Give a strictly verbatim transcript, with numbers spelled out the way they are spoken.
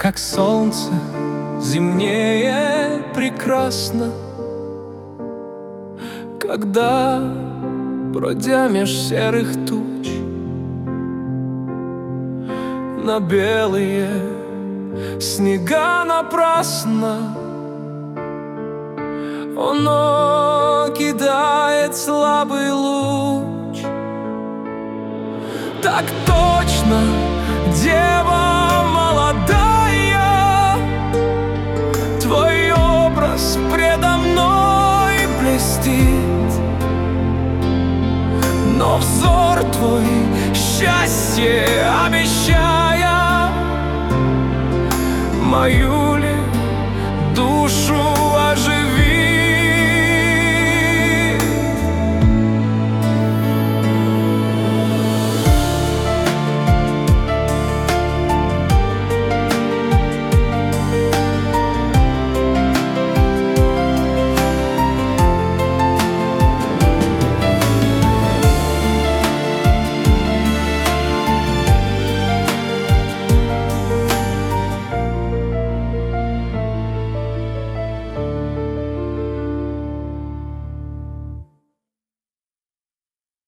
как солнце, зимнее прекрасно, когда, бродя меж серых туч, на белые снега напрасно оно кидает слабый луч. Так точно, дева молодая, твой образ предо мной блестит, но взор твой счастье обещая, мою ли душу